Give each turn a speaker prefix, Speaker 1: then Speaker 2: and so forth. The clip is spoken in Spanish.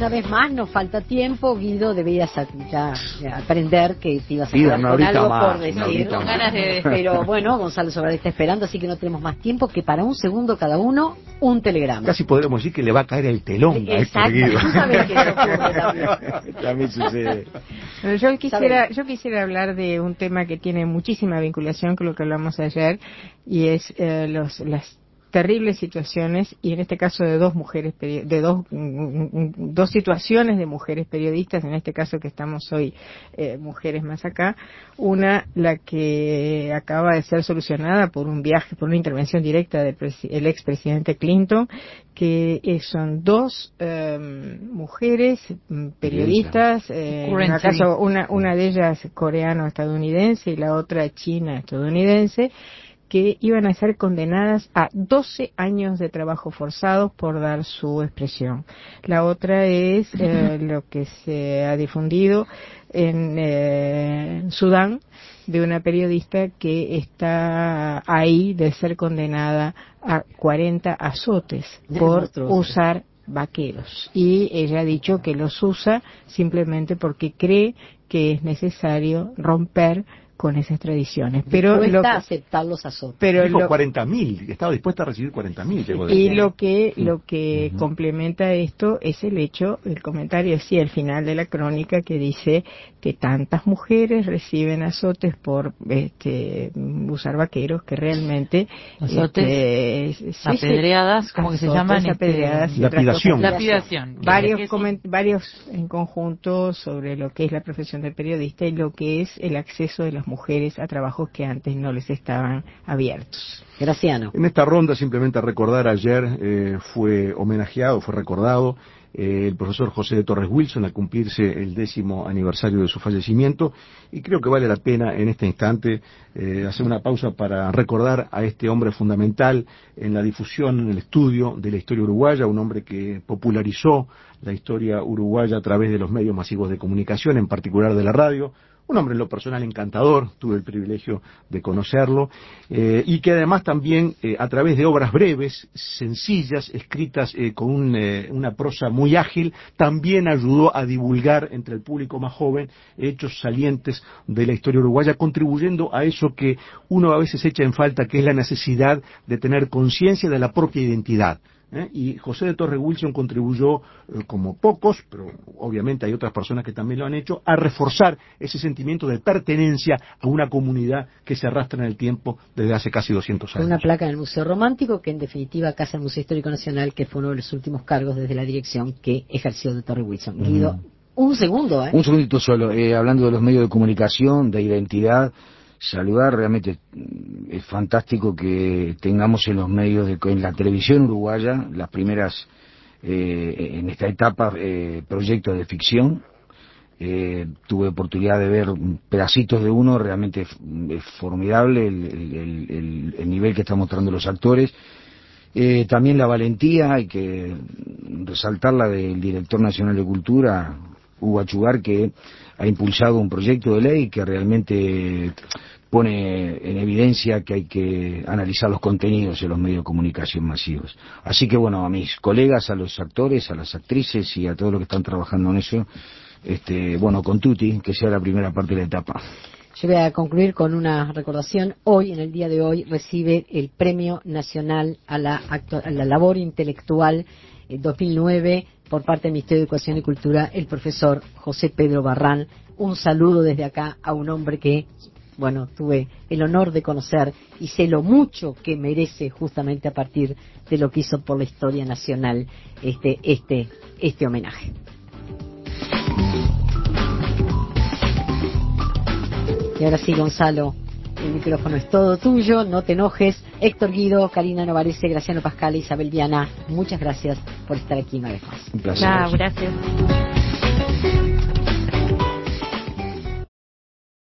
Speaker 1: vez más nos falta tiempo. Guido, debías ya aprender que te ibas a quedar con algo por decir.
Speaker 2: Con ganas de...
Speaker 1: Pero bueno, Gonzalo Sobral está esperando, así que no tenemos más tiempo que para un segundo cada uno, un telegrama.
Speaker 3: Casi podríamos decir que le va a caer el telón a
Speaker 1: Exacto, tú sabes que eso ocurre también.
Speaker 3: También sucede.
Speaker 4: Pero yo quisiera hablar de un tema que tiene muchísima vinculación con lo que hablamos ayer, y es las terribles situaciones, y en este caso de dos mujeres, de dos situaciones de mujeres periodistas, en este caso que estamos hoy mujeres más acá. Una, la que acaba de ser solucionada por un viaje, por una intervención directa del expresidente Clinton, que son dos mujeres periodistas, en el caso una de ellas coreano-estadounidense y la otra china-estadounidense, que iban a ser condenadas a 12 años de trabajo forzados por dar su expresión. La otra es lo que se ha difundido en Sudán, de una periodista que está ahí de ser condenada a 40 azotes por usar vaqueros. Y ella ha dicho que los usa simplemente porque cree que es necesario romper con esas tradiciones. Pero
Speaker 1: aceptar los azotes.
Speaker 3: Pero dijo 40.000, estaba dispuesta a recibir 40.000.
Speaker 4: Y lo que complementa esto es el comentario al final de la crónica, que dice que tantas mujeres reciben azotes por usar vaqueros, que realmente
Speaker 2: azotes, apedreadas, como que se llaman,
Speaker 4: apedreadas,
Speaker 3: lapidación.
Speaker 4: Varios en conjunto sobre lo que es la profesión de periodista y lo que es el acceso de las mujeres a trabajos que antes no les estaban abiertos.
Speaker 1: Graciano.
Speaker 3: En esta ronda, simplemente recordar, ayer fue recordado el profesor José de Torres Wilson al cumplirse el 10º aniversario de su fallecimiento, y creo que vale la pena en este instante hacer una pausa para recordar a este hombre fundamental en la difusión, en el estudio de la historia uruguaya, un hombre que popularizó la historia uruguaya a través de los medios masivos de comunicación, en particular de la radio. Un hombre en lo personal encantador, tuve el privilegio de conocerlo, y que además también a través de obras breves, sencillas, escritas con una prosa muy ágil, también ayudó a divulgar entre el público más joven hechos salientes de la historia uruguaya, contribuyendo a eso que uno a veces echa en falta, que es la necesidad de tener conciencia de la propia identidad. Y José de Torres Wilson contribuyó, como pocos, pero obviamente hay otras personas que también lo han hecho, a reforzar ese sentimiento de pertenencia a una comunidad que se arrastra en el tiempo desde hace casi 200 años.
Speaker 1: Una placa en el Museo Romántico, que en definitiva casa el Museo Histórico Nacional, que fue uno de los últimos cargos desde la dirección que ejerció de Torres Wilson. Guido, un segundo.
Speaker 5: Un segundito solo, hablando de los medios de comunicación, de identidad, saludar, realmente es fantástico que tengamos en los medios, en la televisión uruguaya, las primeras, en esta etapa, proyectos de ficción. Tuve oportunidad de ver pedacitos de uno, realmente es formidable el nivel que están mostrando los actores. También la valentía, hay que resaltarla, del director nacional de Cultura, Hugo Achugar, que ha impulsado un proyecto de ley que realmente pone en evidencia que hay que analizar los contenidos en los medios de comunicación masivos. Así que bueno, a mis colegas, a los actores, a las actrices y a todos los que están trabajando en eso, con tutti, que sea la primera parte de la etapa.
Speaker 1: Yo voy a concluir con una recordación. Hoy, en el día de hoy, recibe el Premio Nacional a la Labor Intelectual 2009 por parte del Ministerio de Educación y Cultura, el profesor José Pedro Barrán. Un saludo desde acá a un hombre que, tuve el honor de conocer y sé lo mucho que merece, justamente a partir de lo que hizo por la historia nacional este homenaje. Y ahora sí, Gonzalo, el micrófono es todo tuyo, no te enojes. Héctor Guido, Karina Novarese, Graciano Pascal, Isabel Viana, muchas gracias por estar aquí una vez más.
Speaker 5: Un placer.
Speaker 2: Gracias.